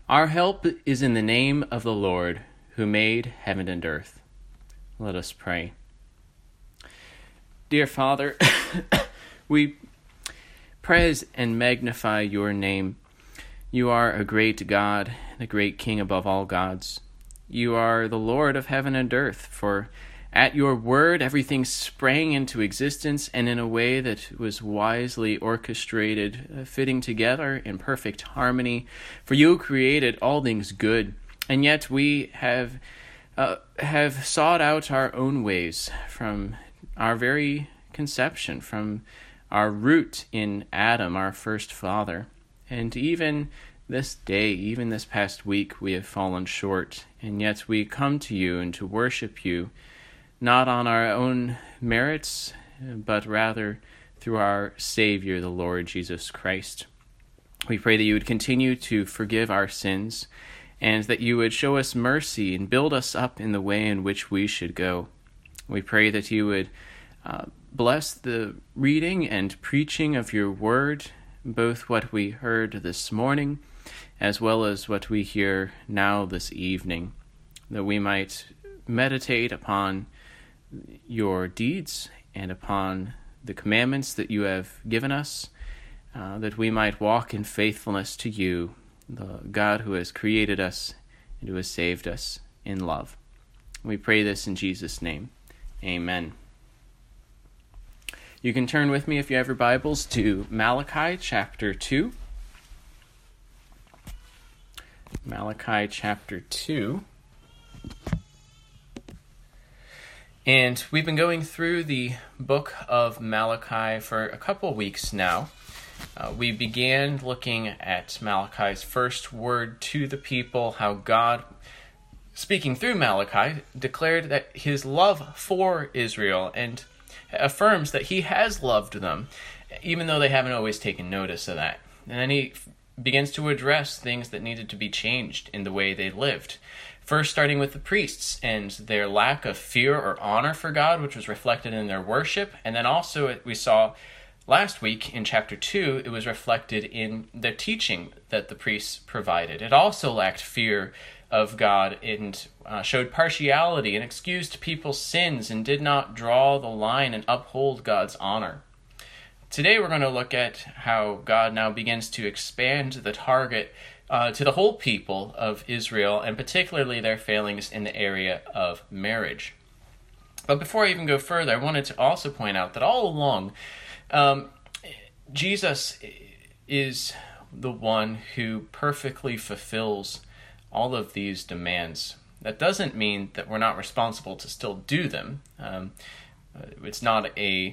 Our help is in the name of the Lord, who made heaven and earth. Let us pray. Dear Father, we praise and magnify your name. You are a great God, the great King above all gods. You are the Lord of heaven and earth, for at your word everything sprang into existence, and in a way that was wisely orchestrated, fitting together in perfect harmony. For you created all things good, and yet we have sought out our own ways from our very conception, from our root in Adam, our first father. And even this day, even this past week, we have fallen short, and yet we come to you and to worship you, not on our own merits, but rather through our Savior, the Lord Jesus Christ. We pray that you would continue to forgive our sins, and that you would show us mercy and build us up in the way in which we should go. We pray that you would bless the reading and preaching of your word, both what we heard this morning, as well as what we hear now this evening, that we might meditate upon your deeds and upon the commandments that you have given us, that we might walk in faithfulness to you, the God who has created us and who has saved us in love. We pray this in Jesus' name. Amen. You can turn with me, if you have your Bibles, to Malachi chapter 2. Malachi chapter 2. And we've been going through the book of Malachi for a couple weeks now. We began looking at Malachi's first word to the people, how God, speaking through Malachi, declared that his love for Israel and affirms that he has loved them, even though they haven't always taken notice of that. And then he begins to address things that needed to be changed in the way they lived. First, starting with the priests and their lack of fear or honor for God, which was reflected in their worship. And then also, we saw last week in chapter 2, it was reflected in the teaching that the priests provided. It also lacked fear of God and showed partiality and excused people's sins and did not draw the line and uphold God's honor. Today, we're going to look at how God now begins to expand the target to the whole people of Israel, and particularly their failings in the area of marriage. But before I even go further, I wanted to also point out that all along, Jesus is the one who perfectly fulfills all of these demands. That doesn't mean that we're not responsible to still do them. It's not a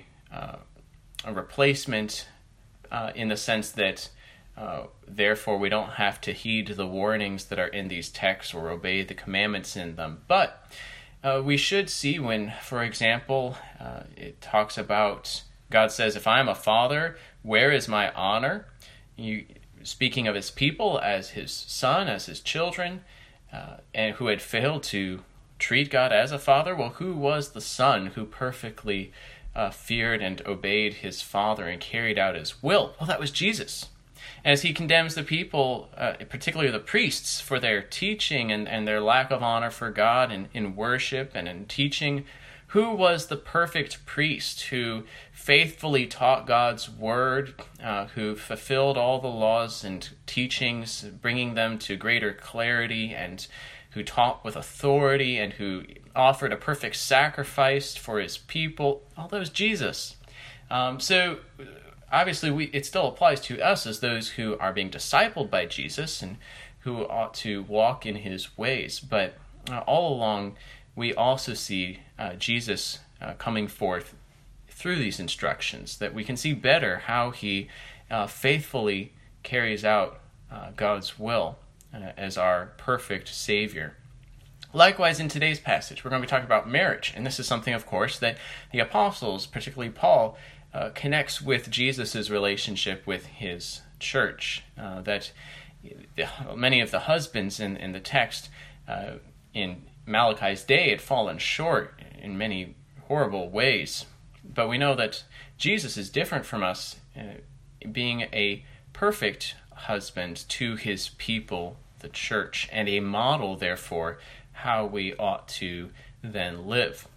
replacement in the sense that therefore, we don't have to heed the warnings that are in these texts or obey the commandments in them. But we should see when, for example, it talks about, God says, if I am a father, where is my honor? Speaking of his people as his son, as his children, and who had failed to treat God as a father. Well, who was the son who perfectly feared and obeyed his father and carried out his will? Well, that was Jesus. As he condemns the people, particularly the priests, for their teaching and their lack of honor for God in worship and in teaching, who was the perfect priest who faithfully taught God's word, who fulfilled all the laws and teachings, bringing them to greater clarity, and who taught with authority, and who offered a perfect sacrifice for his people? All those Jesus. So obviously, it still applies to us as those who are being discipled by Jesus and who ought to walk in his ways. But all along, we also see Jesus coming forth through these instructions, that we can see better how he faithfully carries out God's will as our perfect Savior. Likewise, in today's passage, we're going to be talking about marriage. And this is something, of course, that the apostles, particularly Paul, connects with Jesus' relationship with his church. That many of the husbands in the text in Malachi's day had fallen short in many horrible ways. But we know that Jesus is different from us, being a perfect husband to his people, the church, and a model, therefore, how we ought to then live.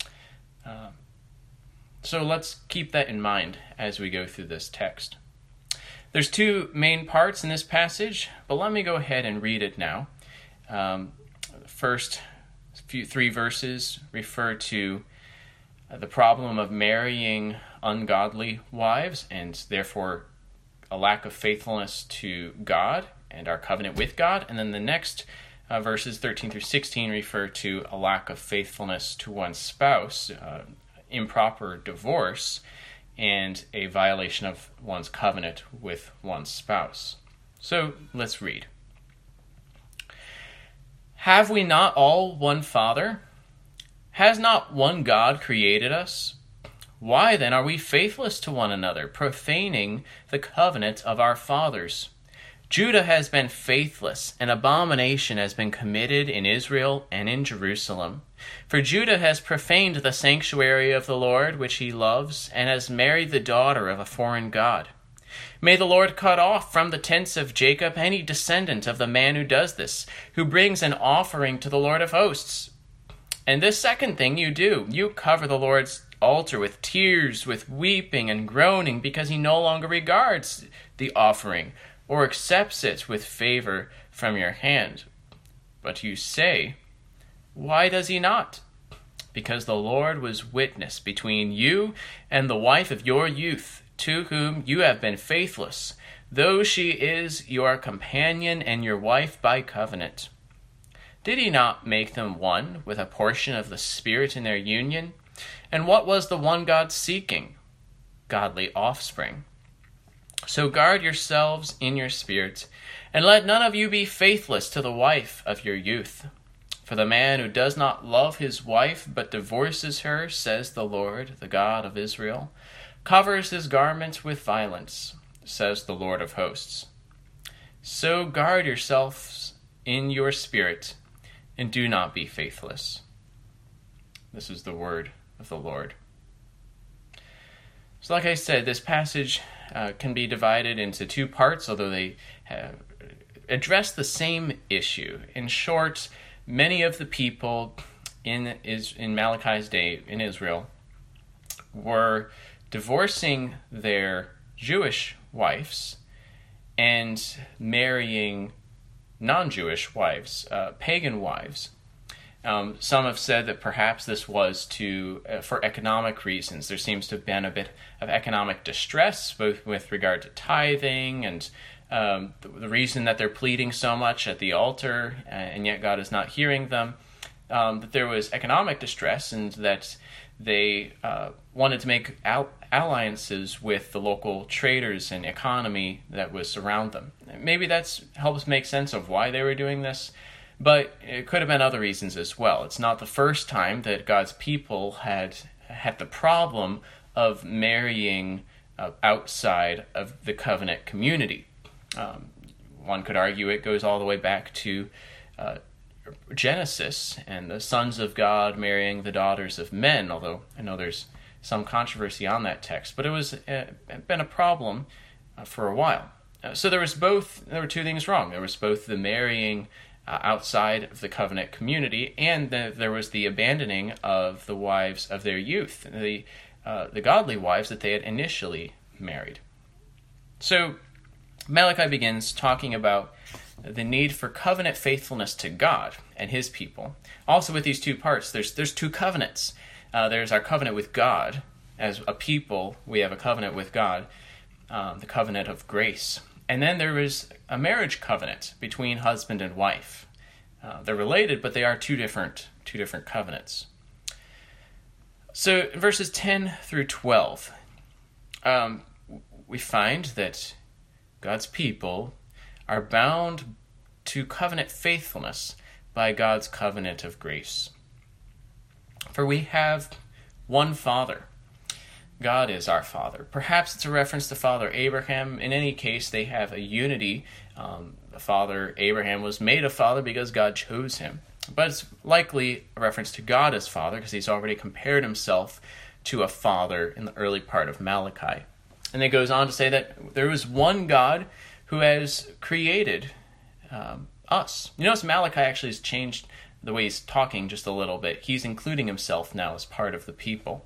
So let's keep that in mind as we go through this text. There's two main parts in this passage, but let me go ahead and read it now. First three verses refer to the problem of marrying ungodly wives, and therefore a lack of faithfulness to God and our covenant with God. And then the next verses 13 through 16 refer to a lack of faithfulness to one's spouse, improper divorce, and a violation of one's covenant with one's spouse. So let's read. Have we not all one Father? Has not one God created us? Why then are we faithless to one another, profaning the covenant of our fathers? Judah has been faithless, an abomination has been committed in Israel and in Jerusalem. For Judah has profaned the sanctuary of the Lord, which he loves, and has married the daughter of a foreign god. May the Lord cut off from the tents of Jacob any descendant of the man who does this, who brings an offering to the Lord of hosts. And this second thing you do, you cover the Lord's altar with tears, with weeping and groaning, because he no longer regards the offering, or accepts it with favor from your hand. But you say, why does he not? Because the Lord was witness between you and the wife of your youth, to whom you have been faithless, though she is your companion and your wife by covenant. Did he not make them one with a portion of the Spirit in their union? And what was the one God seeking? Godly offspring. So guard yourselves in your spirit, and let none of you be faithless to the wife of your youth. For the man who does not love his wife, but divorces her, says the Lord, the God of Israel, covers his garment with violence, says the Lord of hosts. So guard yourselves in your spirit, and do not be faithless. This is the word of the Lord. So like I said, this passage can be divided into two parts, although they address the same issue. In short, many of the people in Malachi's day in Israel were divorcing their Jewish wives and marrying non-Jewish wives, pagan wives. Some have said that perhaps this was for economic reasons. There seems to have been a bit of economic distress, both with regard to tithing and the reason that they're pleading so much at the altar, and yet God is not hearing them. That there was economic distress, and that they wanted to make alliances with the local traders and economy that was around them. Maybe that helps make sense of why they were doing this. But it could have been other reasons as well. It's not the first time that God's people had the problem of marrying outside of the covenant community. One could argue it goes all the way back to Genesis and the sons of God marrying the daughters of men, although I know there's some controversy on that text. But it was been a problem for a while. So there were two things wrong. There was both the marrying outside of the covenant community, and there was the abandoning of the wives of their youth, the godly wives that they had initially married. So Malachi begins talking about the need for covenant faithfulness to God and his people. Also with these two parts, there's two covenants. There's our covenant with God. As a people, we have a covenant with God, the covenant of grace. And then there is a marriage covenant between husband and wife. They're related, but they are two different covenants. So in verses 10 through 12, we find that God's people are bound to covenant faithfulness by God's covenant of grace. For we have one Father. God is our Father. Perhaps it's a reference to Father Abraham. In any case, they have a unity. Father Abraham was made a father because God chose him. But it's likely a reference to God as Father, because he's already compared himself to a father in the early part of Malachi. And it goes on to say that there is one God who has created us. You notice Malachi actually has changed the way he's talking just a little bit. He's including himself now as part of the people.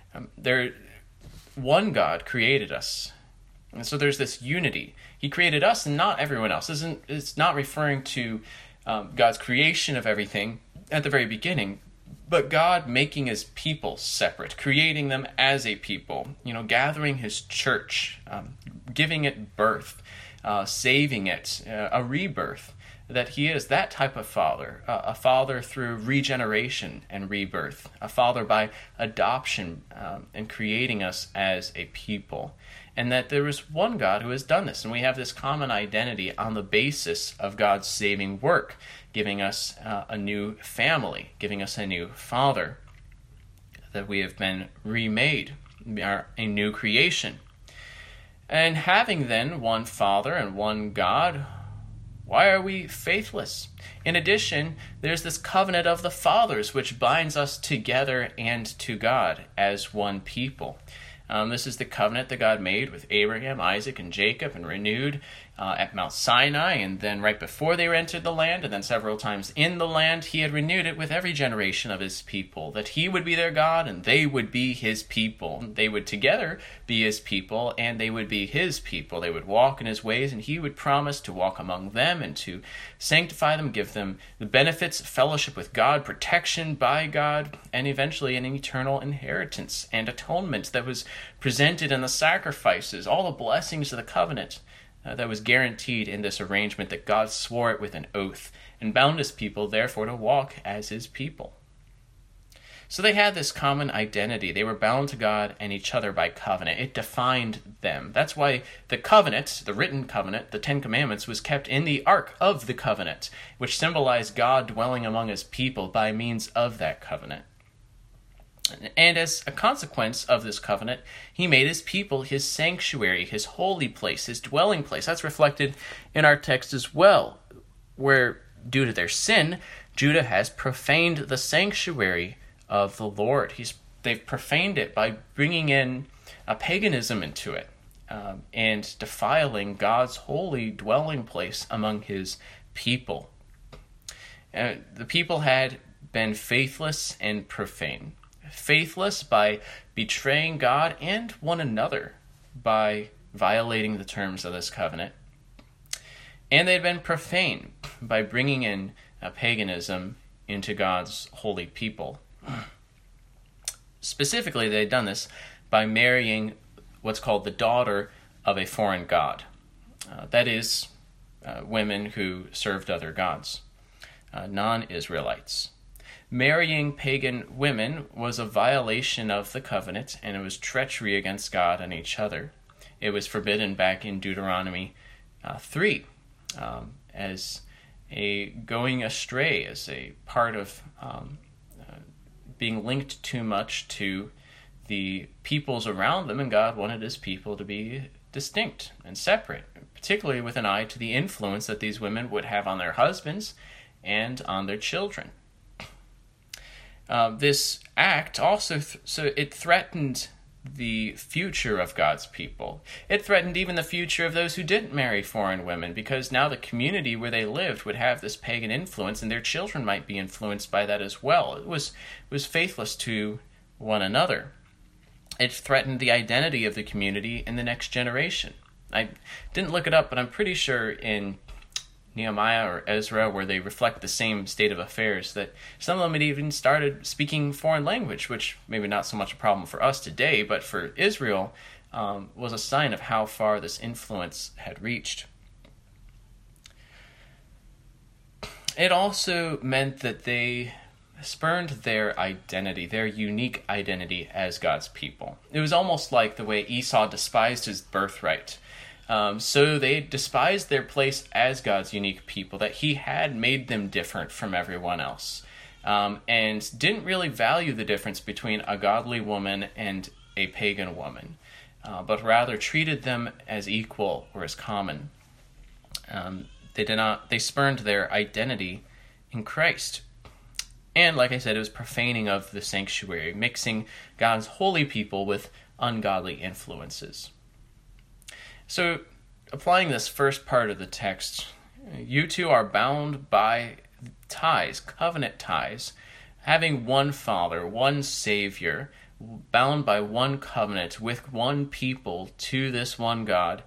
One God created us. And so there's this unity. He created us and not everyone else. It's not referring to God's creation of everything at the very beginning, but God making his people separate, creating them as a people, gathering his church, giving it birth, saving it, a rebirth, that he is that type of father, a father through regeneration and rebirth, a father by adoption and creating us as a people. And that there is one God who has done this, and we have this common identity on the basis of God's saving work, giving us a new family, giving us a new father, that we have been remade, we are a new creation. And having then one Father and one God, why are we faithless? In addition, there's this covenant of the fathers which binds us together and to God as one people. This is the covenant that God made with Abraham, Isaac, and Jacob, and renewed at Mount Sinai, and then right before they entered the land, and then several times in the land, he had renewed it with every generation of his people, that he would be their God, and they would be his people. They would together be his people, and they would be his people. They would walk in his ways, and he would promise to walk among them and to sanctify them, give them the benefits of fellowship with God, protection by God, and eventually an eternal inheritance and atonement that was presented in the sacrifices, all the blessings of the covenant that was guaranteed in this arrangement, that God swore it with an oath and bound his people, therefore, to walk as his people. So they had this common identity. They were bound to God and each other by covenant. It defined them. That's why the covenant, the written covenant, the Ten Commandments, was kept in the Ark of the Covenant, which symbolized God dwelling among his people by means of that covenant. And as a consequence of this covenant, he made his people his sanctuary, his holy place, his dwelling place. That's reflected in our text as well, where, due to their sin, Judah has profaned the sanctuary of the Lord. They've profaned it by bringing in a paganism into it and defiling God's holy dwelling place among his people. The people had been faithless and profane. Faithless by betraying God and one another by violating the terms of this covenant. And they had been profane by bringing in paganism into God's holy people. Specifically, they had done this by marrying what's called the daughter of a foreign god. That is, women who served other gods, non-Israelites. Marrying pagan women was a violation of the covenant, and it was treachery against God and each other. It was forbidden back in Deuteronomy 3 as a going astray, as a part of being linked too much to the peoples around them, and God wanted his people to be distinct and separate, particularly with an eye to the influence that these women would have on their husbands and on their children. This act also, it threatened the future of God's people. It threatened even the future of those who didn't marry foreign women, because now the community where they lived would have this pagan influence, and their children might be influenced by that as well. It was faithless to one another. It threatened the identity of the community in the next generation. I didn't look it up, but I'm pretty sure in Nehemiah or Ezra, where they reflect the same state of affairs, that some of them had even started speaking foreign language, which maybe not so much a problem for us today, but for Israel was a sign of how far this influence had reached. It also meant that they spurned their identity, their unique identity as God's people. It was almost like the way Esau despised his birthright. So they despised their place as God's unique people, that he had made them different from everyone else, and didn't really value the difference between a godly woman and a pagan woman, but rather treated them as equal or as common. They spurned their identity in Christ. And like I said, it was profaning of the sanctuary, mixing God's holy people with ungodly influences. So, applying this first part of the text, You two are bound by ties, covenant ties, having one Father, one Savior, bound by one covenant with one people to this one God,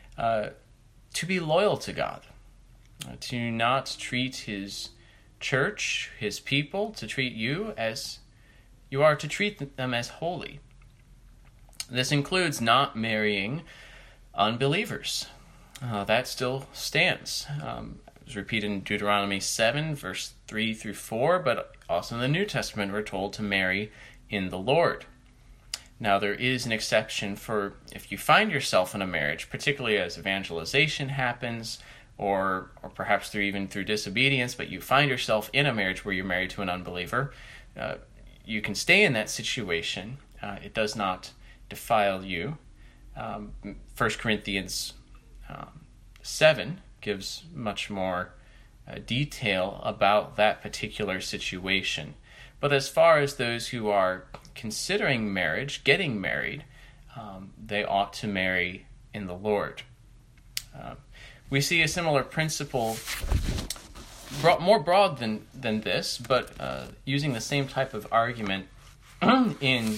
to be loyal to God, to not treat his church, his people, to treat you as you are to treat them as holy. This includes not marrying unbelievers. That still stands. It was repeated in Deuteronomy 7, verse 3 through 4, but also in the New Testament we're told to marry in the Lord. Now, there is an exception for if you find yourself in a marriage, particularly as evangelization happens, or perhaps even through disobedience, but you find yourself in a marriage where you're married to an unbeliever, you can stay in that situation. It does not defile you. 1 Corinthians 7 gives much more detail about that particular situation. But as far as those who are considering marriage, getting married, they ought to marry in the Lord. We see a similar principle, more broad than this, but using the same type of argument in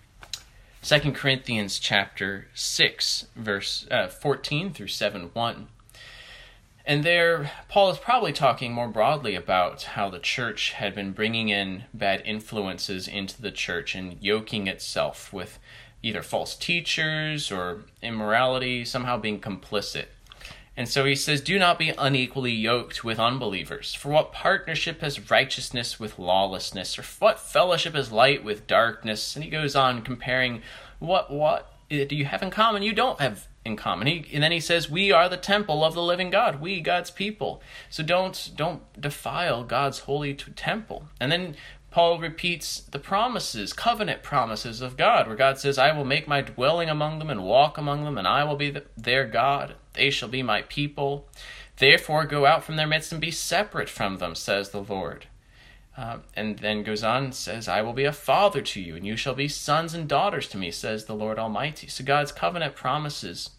2 Corinthians chapter 6, verse 14 through 7:1. And there, Paul is probably talking more broadly about how the church had been bringing in bad influences into the church and yoking itself with either false teachers or immorality, somehow being complicit. And so he says, do not be unequally yoked with unbelievers. For what partnership has righteousness with lawlessness? Or what fellowship is light with darkness? And he goes on comparing what do you have in common you don't have in common. And then he says, we are the temple of the living God, we God's people. So don't defile God's holy temple. And then Paul repeats the promises, covenant promises of God, where God says, I will make my dwelling among them and walk among them, and I will be their God. They shall be my people. Therefore go out from their midst and be separate from them, says the Lord. And then goes on and says, I will be a father to you, and you shall be sons and daughters to me, says the Lord Almighty. So God's covenant promises,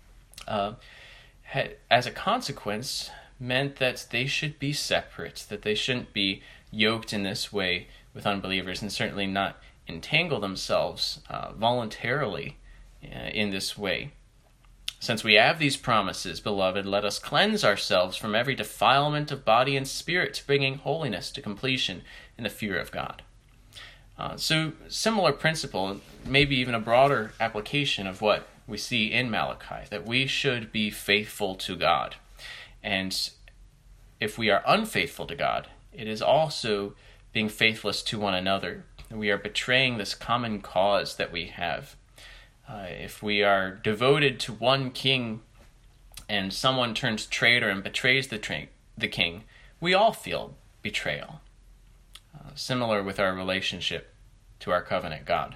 as a consequence, meant that they should be separate, that they shouldn't be yoked in this way with unbelievers, and certainly not entangle themselves voluntarily in this way. Since we have these promises, beloved, let us cleanse ourselves from every defilement of body and spirit, bringing holiness to completion in the fear of God. So similar principle, maybe even a broader application of what we see in Malachi, that we should be faithful to God. And if we are unfaithful to God, it is also being faithless to one another. We are betraying this common cause that we have. If we are devoted to one king and someone turns traitor and betrays the king, we all feel betrayal. Similar with our relationship to our covenant God.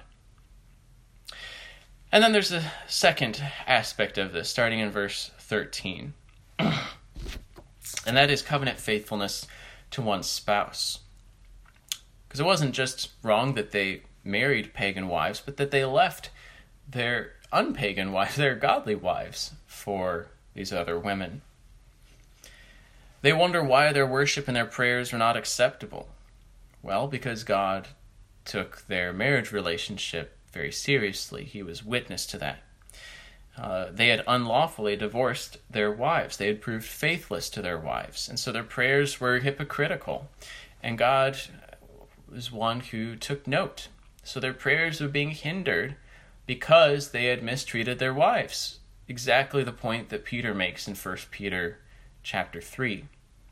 And then there's a second aspect of this, starting in verse 13. And that is covenant faithfulness to one's spouse. Because it wasn't just wrong that they married pagan wives, but that they left their unpagan wives, their godly wives, for these other women. They wonder why their worship and their prayers were not acceptable. Well, because God took their marriage relationship very seriously. He was witness to that. They had unlawfully divorced their wives. They had proved faithless to their wives. And so their prayers were hypocritical. And God was one who took note. So their prayers were being hindered because they had mistreated their wives. Exactly the point that Peter makes in 1 Peter chapter 3.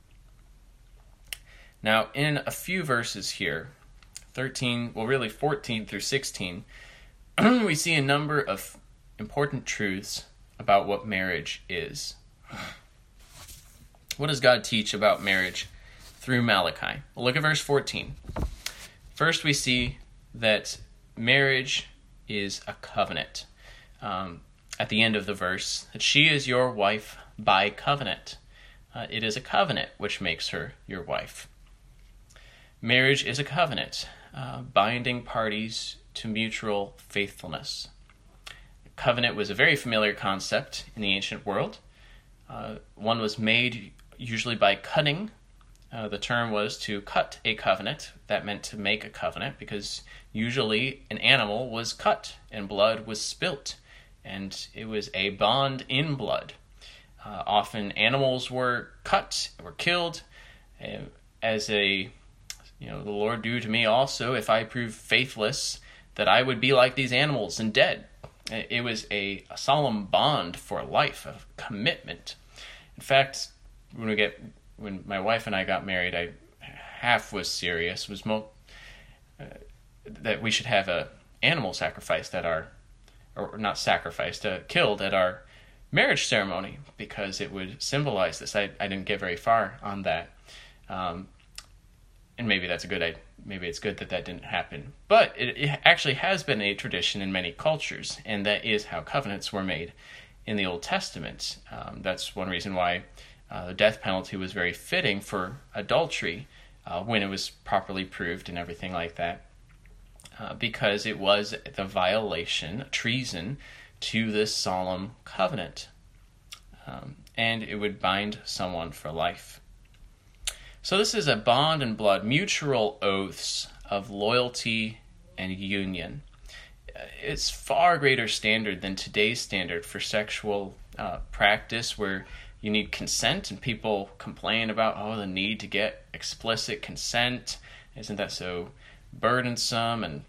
Now, in a few verses here, 14 through 16, we see a number of important truths about what marriage is. What does God teach about marriage through Malachi? Well, look at verse 14. First, we see that marriage is a covenant. At the end of the verse, that she is your wife by covenant. It is a covenant which makes her your wife. Marriage is a covenant, binding parties to mutual faithfulness. Covenant was a very familiar concept in the ancient world. One was made usually by cutting. The term was to cut a covenant. That meant to make a covenant, because usually an animal was cut and blood was spilt, and it was a bond in blood. Often animals were cut, were killed, as the Lord do to me also, if I prove faithless, that I would be like these animals and dead. It was a solemn bond for life, a commitment. In fact, when my wife and I got married, I half was serious, that we should have a animal sacrificed killed at our marriage ceremony, because it would symbolize this. I didn't get very far on that, and maybe it's good that didn't happen. But it actually has been a tradition in many cultures, and that is how covenants were made in the Old Testament. That's one reason why the death penalty was very fitting for adultery when it was properly proved and everything like that, because it was the violation, treason, to this solemn covenant, and it would bind someone for life. So this is a bond in blood, mutual oaths of loyalty and union. It's far greater standard than today's standard for sexual practice, where you need consent, and people complain about the need to get explicit consent. Isn't that so burdensome and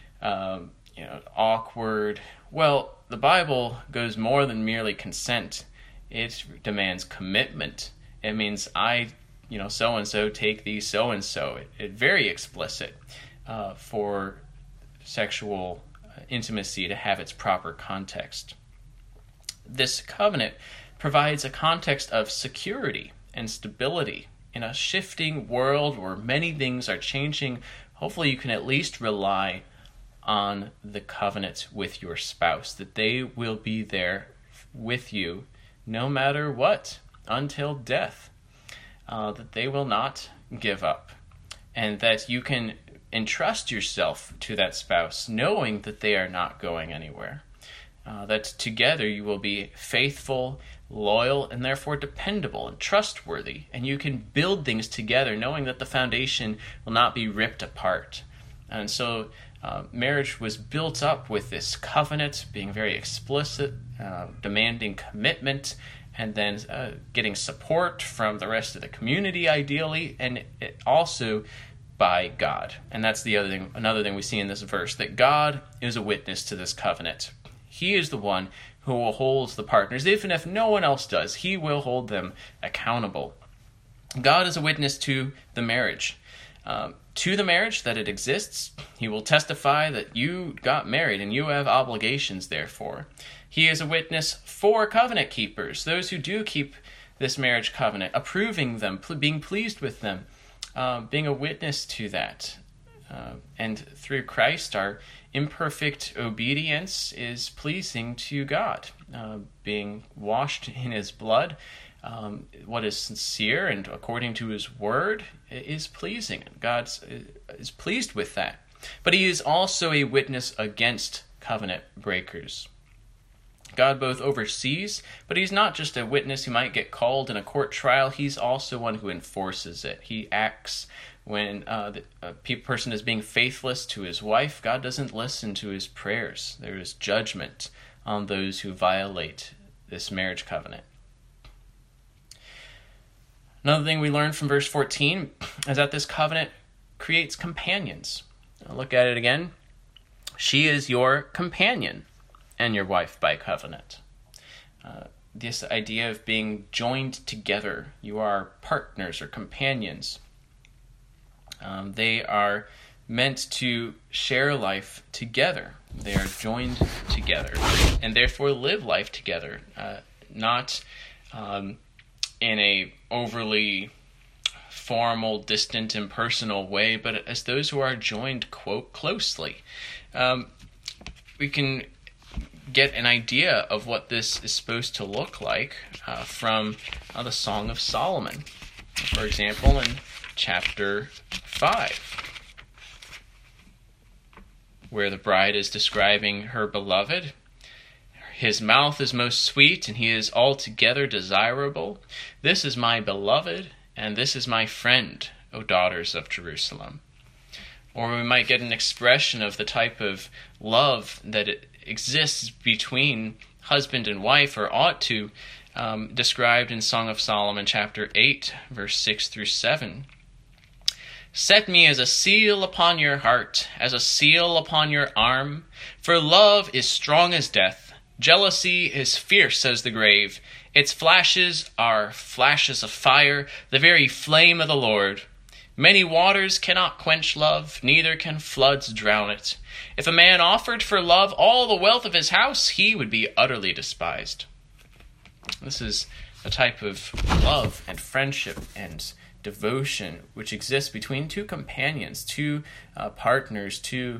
awkward? Well, the Bible goes more than merely consent. It demands commitment. It means so-and-so take these so-and-so. It's very explicit for sexual intimacy to have its proper context. This covenant provides a context of security and stability in a shifting world where many things are changing. Hopefully you can at least rely on the covenant with your spouse, that they will be there with you no matter what, until death, that they will not give up, and that you can entrust yourself to that spouse knowing that they are not going anywhere, that together you will be faithful, loyal, and therefore dependable and trustworthy, and you can build things together knowing that the foundation will not be ripped apart. And so marriage was built up with this covenant being very explicit, demanding commitment, and then getting support from the rest of the community, ideally, and it also by God. And that's another thing we see in this verse, that God is a witness to this covenant. He is the one who will hold the partners. Even if no one else does, he will hold them accountable. God is a witness to the marriage. That it exists. He will testify that you got married and you have obligations, therefore. He is a witness for covenant keepers, those who do keep this marriage covenant, approving them, being pleased with them, being a witness to that. And through Christ, our imperfect obedience is pleasing to God. Being washed in his blood, what is sincere and according to his word is pleasing. God is pleased with that. But he is also a witness against covenant breakers. God both oversees, but he's not just a witness who might get called in a court trial. He's also one who enforces it. He acts when a person is being faithless to his wife. God doesn't listen to his prayers. There is judgment on those who violate this marriage covenant. Another thing we learn from verse 14 is that this covenant creates companions. I'll look at it again. She is your companion and your wife by covenant. This idea of being joined together. You are partners or companions. They are meant to share life together. They are joined together and therefore live life together, not in a overly formal, distant, impersonal way, but as those who are joined, quote, closely. We can get an idea of what this is supposed to look like from the Song of Solomon. For example, in chapter 5, where the bride is describing her beloved. his mouth is most sweet, and he is altogether desirable. This is my beloved, and this is my friend, O daughters of Jerusalem. Or we might get an expression of the type of love that exists between husband and wife, or ought to, described in Song of Solomon chapter 8, verse 6 through 7. Set me as a seal upon your heart, as a seal upon your arm, for love is strong as death. Jealousy is fierce as the grave. Its flashes are flashes of fire, the very flame of the Lord. Many waters cannot quench love, neither can floods drown it. If a man offered for love all the wealth of his house, he would be utterly despised. This is a type of love and friendship and devotion which exists between two companions, two partners, two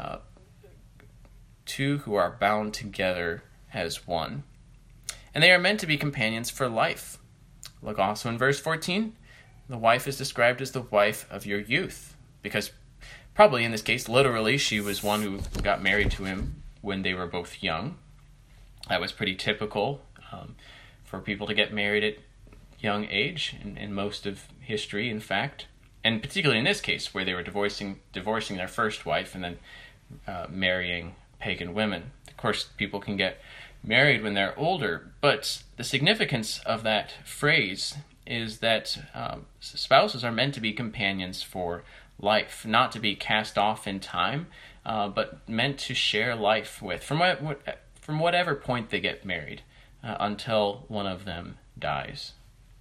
who are bound together as one. And they are meant to be companions for life. Look also in verse 14. The wife is described as the wife of your youth, because probably in this case, literally, she was one who got married to him when they were both young. That was pretty typical for people to get married at young age in most of history, in fact, and particularly in this case where they were divorcing their first wife and then marrying pagan women. Of course, people can get married when they're older, but the significance of that phrase is that spouses are meant to be companions for life, not to be cast off in time, but meant to share life with from whatever point they get married until one of them dies.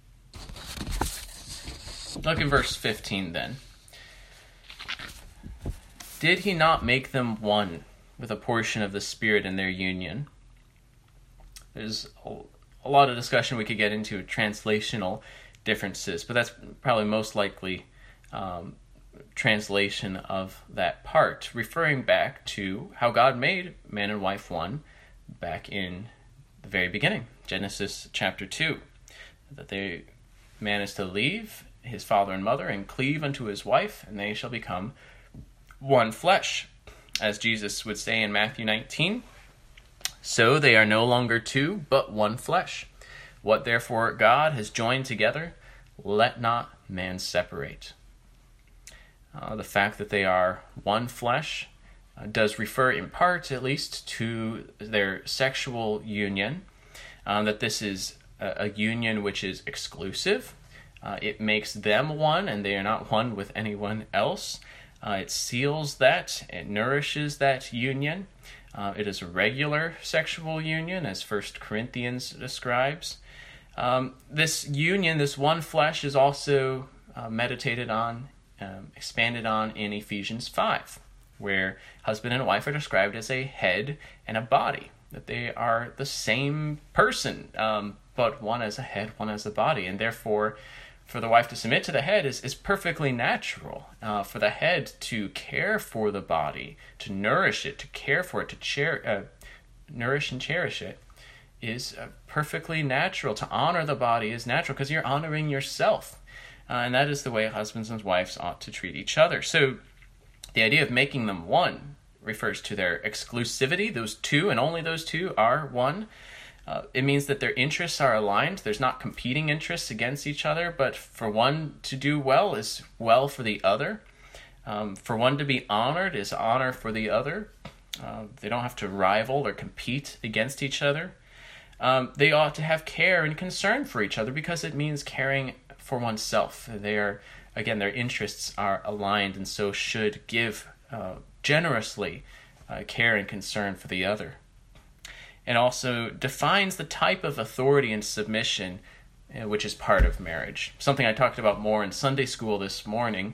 Look at verse 15 then. Did he not make them one with a portion of the Spirit in their union? There's a lot of discussion we could get into translational differences, but that's probably most likely translation of that part, referring back to how God made man and wife one back in the very beginning, Genesis chapter 2, that man is to leave his father and mother and cleave unto his wife, and they shall become one flesh. As Jesus would say in Matthew 19, so they are no longer two, but one flesh. What therefore God has joined together, let not man separate. The fact that they are one flesh does refer in part, at least, to their sexual union, that this is a union which is exclusive. It makes them one, and they are not one with anyone else. It seals that. It nourishes that union. It is a regular sexual union, as 1 Corinthians describes. This union, this one flesh, is also meditated on, expanded on in Ephesians 5, where husband and wife are described as a head and a body, that they are the same person, but one as a head, one as a body, and therefore for the wife to submit to the head is perfectly natural. For the head to care for the body, to nourish it, to care for it, to nourish and cherish it, is perfectly natural. To honor the body is natural because you're honoring yourself. And that is the way husbands and wives ought to treat each other. So the idea of making them one refers to their exclusivity. Those two, and only those two, are one. It means that their interests are aligned. There's not competing interests against each other, but for one to do well is well for the other. For one to be honored is honor for the other. They don't have to rival or compete against each other. They ought to have care and concern for each other because it means caring for oneself. Their interests are aligned and so should give generously care and concern for the other. And also defines the type of authority and submission which is part of marriage. Something I talked about more in Sunday school this morning.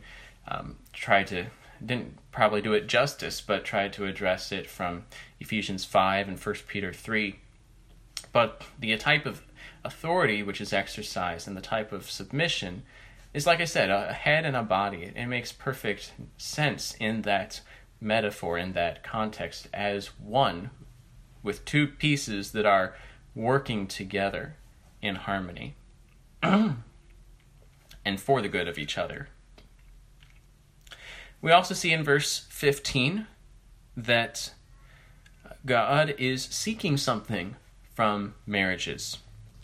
Didn't probably do it justice, but tried to address it from Ephesians 5 and 1 Peter 3. But the type of authority which is exercised and the type of submission is, like I said, a head and a body. It makes perfect sense in that metaphor, in that context, as one with two pieces that are working together in harmony and for the good of each other. We also see in verse 15 that God is seeking something from marriages.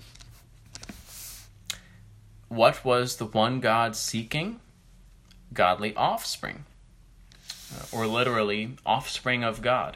What was the one God seeking? Godly offspring, or literally, offspring of God.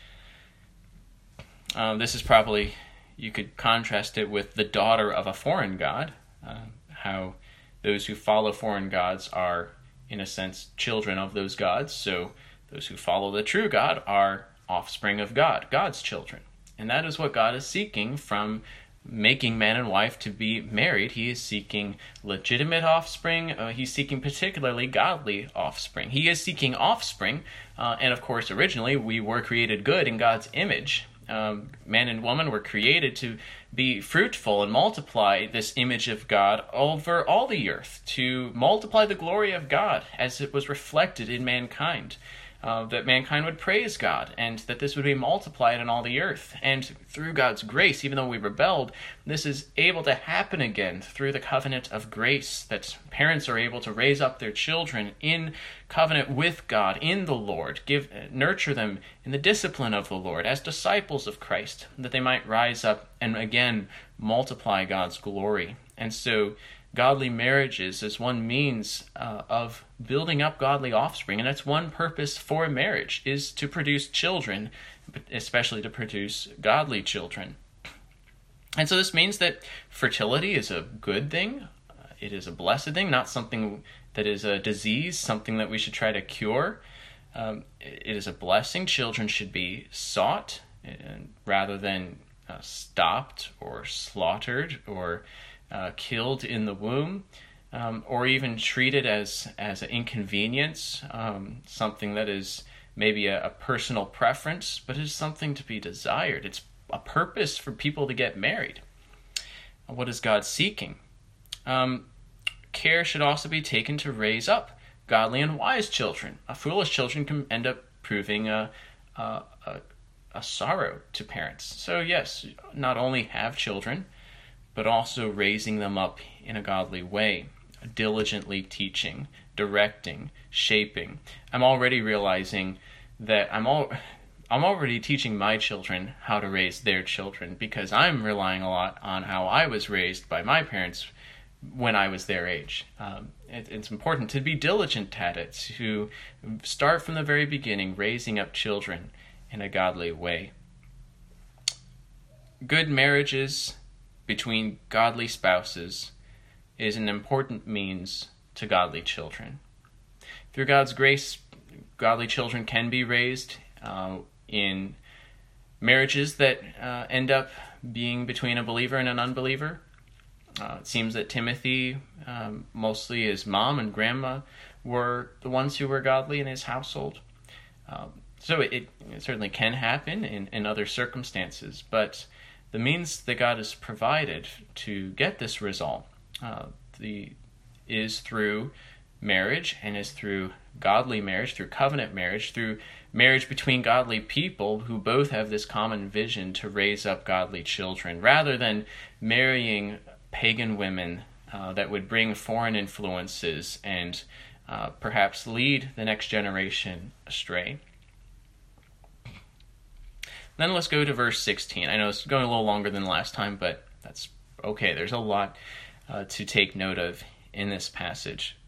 This is probably, you could contrast it with the daughter of a foreign god, how those who follow foreign gods are, in a sense, children of those gods. So those who follow the true God are offspring of God, God's children. And that is what God is seeking from making man and wife to be married. He is seeking legitimate offspring. He's seeking particularly godly offspring. He is seeking offspring. And of course, originally, we were created good in God's image. Man and woman were created to be fruitful and multiply this image of God over all the earth, to multiply the glory of God as it was reflected in mankind. That mankind would praise God, and that this would be multiplied in all the earth. And through God's grace, even though we rebelled, this is able to happen again through the covenant of grace, that parents are able to raise up their children in covenant with God, in the Lord, nurture them in the discipline of the Lord as disciples of Christ, that they might rise up and again multiply God's glory. And so godly marriages is one means of building up godly offspring, and that's one purpose for marriage, is to produce children, especially to produce godly children. And so this means that fertility is a good thing. It is a blessed thing, not something that is a disease, something that we should try to cure. It is a blessing. Children should be sought rather than stopped or slaughtered or killed in the womb, or even treated as an inconvenience, something that is maybe a personal preference, but is something to be desired. It's a purpose for people to get married. What is God seeking? Care should also be taken to raise up godly and wise children. Foolish children can end up proving a sorrow to parents. So yes, not only have children, but also raising them up in a godly way, diligently teaching, directing, shaping. I'm already realizing that I'm already teaching my children how to raise their children, because I'm relying a lot on how I was raised by my parents when I was their age. It's important to be diligent at it, to start from the very beginning, raising up children in a godly way. Good marriages between godly spouses is an important means to godly children. Through God's grace, godly children can be raised in marriages that end up being between a believer and an unbeliever. It seems that Timothy, mostly his mom and grandma, were the ones who were godly in his household. So it certainly can happen in other circumstances, but the means that God has provided to get this result is through marriage, and is through godly marriage, through covenant marriage, through marriage between godly people who both have this common vision to raise up godly children, rather than marrying pagan women that would bring foreign influences and perhaps lead the next generation astray. Then let's go to verse 16. I know it's going a little longer than last time, but that's okay. There's a lot to take note of in this passage.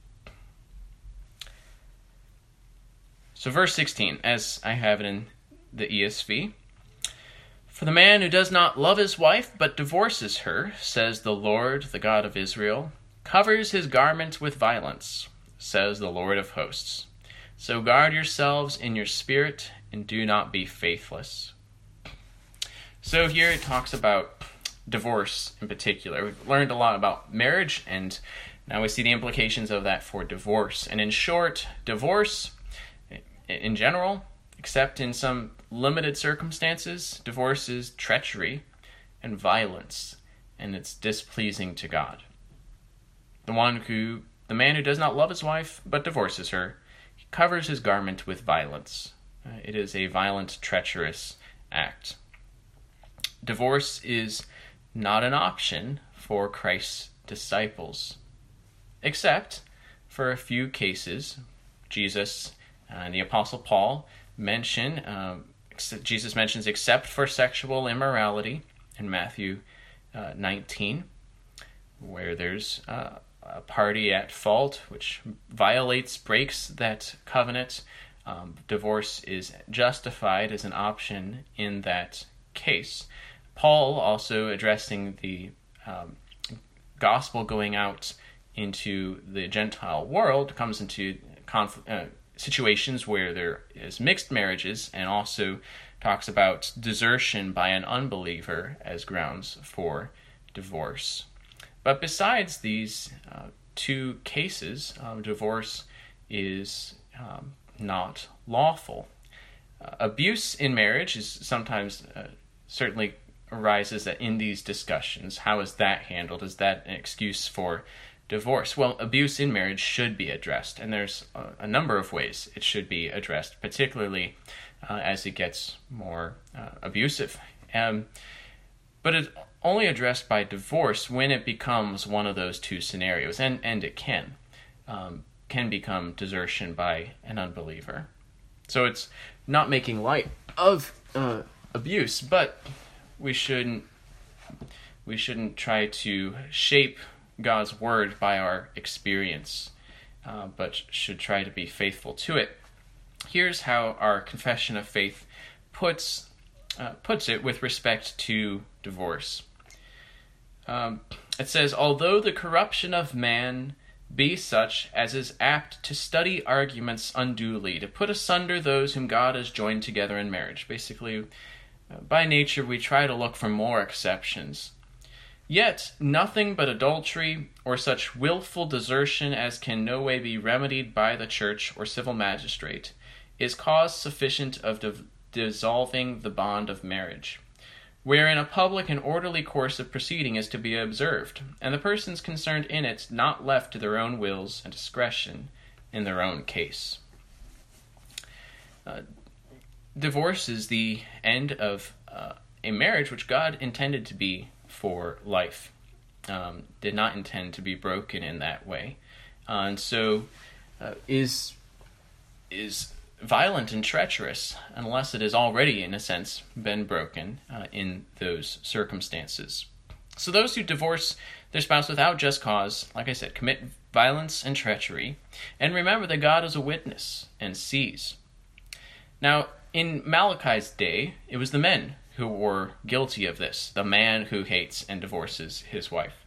So verse 16, as I have it in the ESV. For the man who does not love his wife, but divorces her, says the Lord, the God of Israel, covers his garment with violence, says the Lord of hosts. So guard yourselves in your spirit, and do not be faithless. So here it talks about divorce in particular. We've learned a lot about marriage, and now we see the implications of that for divorce. And in short, divorce, in general, except in some limited circumstances, divorce is treachery and violence, and it's displeasing to God. The man who does not love his wife, but divorces her, he covers his garment with violence. It is a violent, treacherous act. Divorce is not an option for Christ's disciples, except for a few cases. Jesus and the Apostle Paul mention Jesus mentions except for sexual immorality in Matthew 19, where there's a party at fault which breaks that covenant. Divorce is justified as an option in that case. Paul, also addressing the gospel going out into the Gentile world, comes into situations where there is mixed marriages, and also talks about desertion by an unbeliever as grounds for divorce. But besides these two cases, divorce is not lawful. Abuse in marriage is sometimes certainly arises in these discussions. How is that handled? Is that an excuse for divorce? Well, abuse in marriage should be addressed, and there's a number of ways it should be addressed, particularly as it gets more abusive. But it's only addressed by divorce when it becomes one of those two scenarios, and it can become desertion by an unbeliever. So it's not making light of abuse, but we shouldn't try to shape God's word by our experience, but should try to be faithful to it. Here's how our confession of faith puts it with respect to divorce. It says, although the corruption of man be such as is apt to study arguments unduly, to put asunder those whom God has joined together in marriage. Basically, by nature, we try to look for more exceptions. Yet nothing but adultery or such willful desertion as can no way be remedied by the church or civil magistrate is cause sufficient of dissolving the bond of marriage, wherein a public and orderly course of proceeding is to be observed, and the persons concerned in it not left to their own wills and discretion in their own case. Divorce is the end of a marriage which God intended to be for life, did not intend to be broken in that way, and so is violent and treacherous unless it has already, in a sense, been broken in those circumstances. So those who divorce their spouse without just cause, like I said, commit violence and treachery, and remember that God is a witness and sees. Now, in Malachi's day, it was the men who were guilty of this, the man who hates and divorces his wife.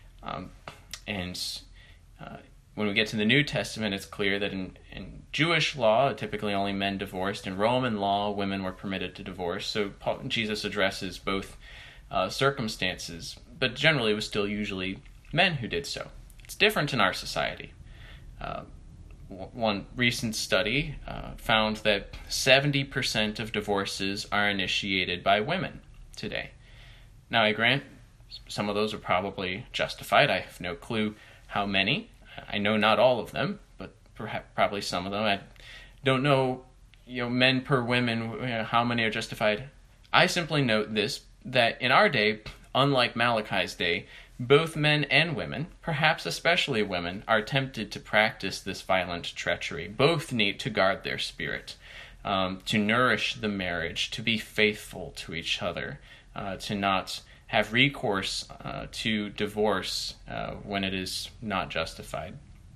When we get to the New Testament, it's clear that in Jewish law, typically only men divorced. In Roman law, women were permitted to divorce. So Jesus addresses both circumstances, but generally it was still usually men who did so. It's different in our society. One recent study found that 70% of divorces are initiated by women today. Now, I grant some of those are probably justified. I have no clue how many. I know not all of them, but probably some of them. I don't know, men per women, how many are justified. I simply note this, that in our day, unlike Malachi's day, both men and women, perhaps especially women, are tempted to practice this violent treachery. Both need to guard their spirit, to nourish the marriage, to be faithful to each other, to not have recourse to divorce when it is not justified.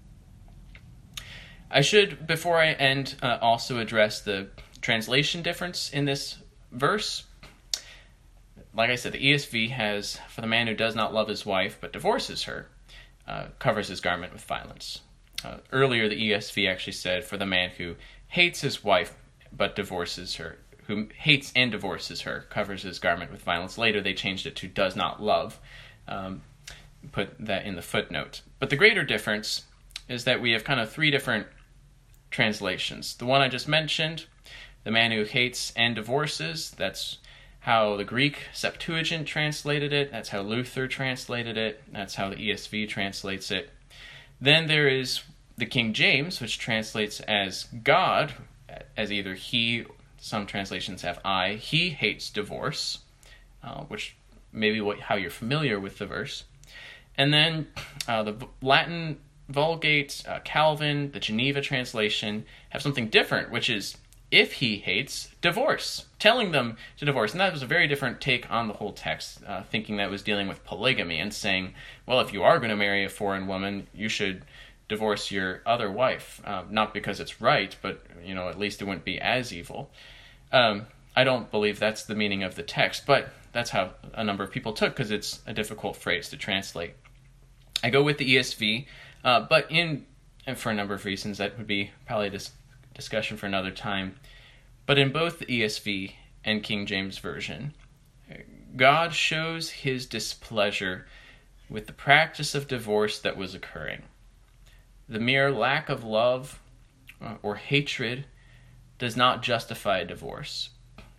I should, before I end, also address the translation difference in this verse. Like I said, the ESV has, for the man who does not love his wife but divorces her, covers his garment with violence. Earlier, the ESV actually said, for the man who hates his wife but divorces her, who hates and divorces her, covers his garment with violence. Later, they changed it to does not love, put that in the footnote. But the greater difference is that we have kind of three different translations. The one I just mentioned, the man who hates and divorces, that's how the Greek Septuagint translated it, that's how Luther translated it, that's how the ESV translates it. Then there is the King James, which translates as God, as either he, some translations have I, he hates divorce, which may be how you're familiar with the verse. And then the Latin Vulgate, Calvin, the Geneva translation have something different, which is if he hates, divorce, telling them to divorce. And that was a very different take on the whole text, thinking that was dealing with polygamy and saying, well, if you are going to marry a foreign woman, you should divorce your other wife. Not because it's right, but, at least it wouldn't be as evil. I don't believe that's the meaning of the text, but that's how a number of people took, because it's a difficult phrase to translate. I go with the ESV, but and for a number of reasons, that would be probably a discussion for another time. But in both the ESV and King James Version, God shows his displeasure with the practice of divorce that was occurring. The mere lack of love or hatred does not justify divorce.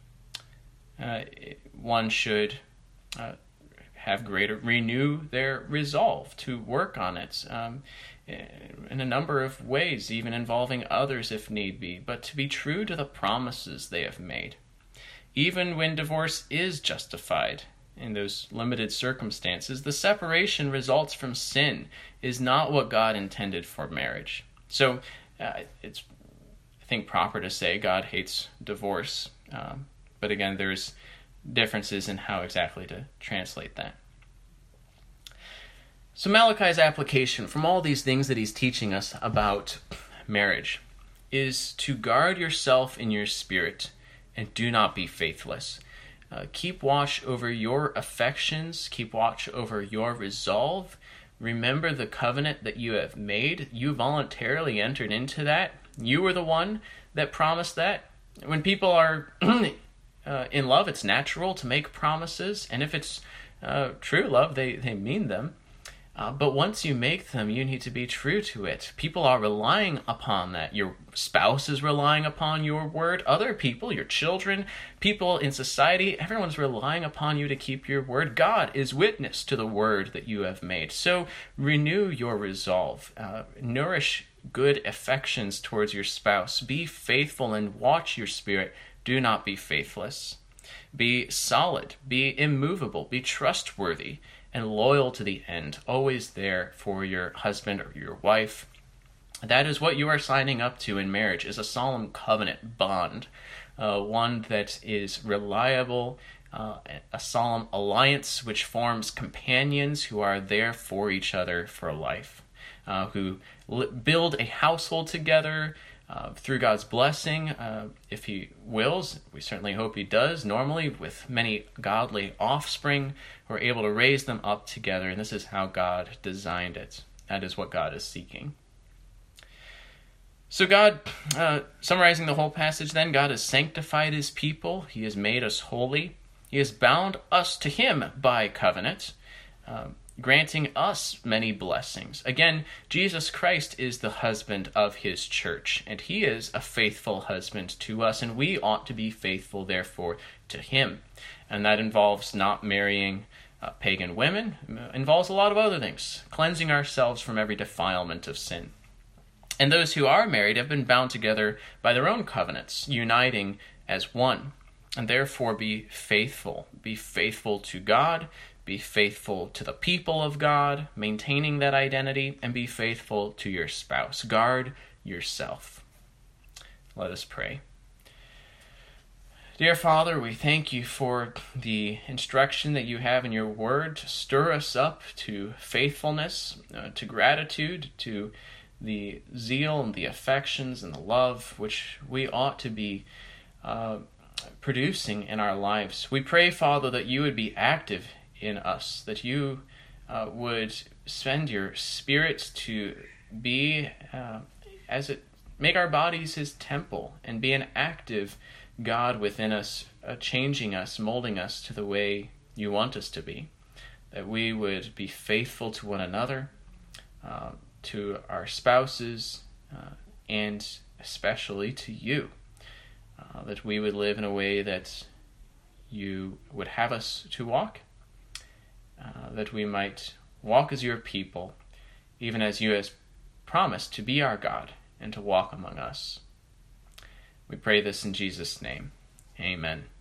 One should renew their resolve to work on it in a number of ways, even involving others if need be, but to be true to the promises they have made. Even when divorce is justified in those limited circumstances, the separation results from sin is not what God intended for marriage. So it's, I think, proper to say God hates divorce, but again, there's differences in how exactly to translate that. So Malachi's application from all these things that he's teaching us about marriage is to guard yourself in your spirit and do not be faithless. Keep watch over your affections. Keep watch over your resolve. Remember the covenant that you have made. You voluntarily entered into that. You were the one that promised that. When people are in love, it's natural to make promises. And if it's true love, they mean them. But once you make them, you need to be true to it. People are relying upon that. Your spouse is relying upon your word. Other people, your children, people in society, everyone's relying upon you to keep your word. God is witness to the word that you have made. So renew your resolve. Nourish good affections towards your spouse. Be faithful and watch your spirit. Do not be faithless. Be solid. Be immovable. Be trustworthy and loyal to the end, always there for your husband or your wife. That is what you are signing up to in marriage, is a solemn covenant bond, one that is reliable, a solemn alliance which forms companions who are there for each other for life, who build a household together, through God's blessing, if he wills. We certainly hope he does, normally with many godly offspring who are able to raise them up together, and this is how God designed it. That is what God is seeking. So God, summarizing the whole passage then, God has sanctified his people. He has made us holy. He has bound us to him by covenant, granting us many blessings. Again, Jesus Christ is the husband of his church, and he is a faithful husband to us, and we ought to be faithful, therefore, to him. And that involves not marrying pagan women, involves a lot of other things, cleansing ourselves from every defilement of sin. And those who are married have been bound together by their own covenants, uniting as one. And therefore be faithful. Be faithful to God. Be faithful to the people of God, maintaining that identity, and be faithful to your spouse. Guard yourself. Let us pray. Dear Father, we thank you for the instruction that you have in your word to stir us up to faithfulness, to gratitude, to the zeal and the affections and the love which we ought to be producing in our lives. We pray, Father, that you would be active in us, that you would spend your Spirit to be, make our bodies his temple and be an active God within us, changing us, molding us to the way you want us to be, that we would be faithful to one another, to our spouses, and especially to you, that we would live in a way that you would have us to walk, that we might walk as your people, even as you has promised to be our God and to walk among us. We pray this in Jesus' name. Amen.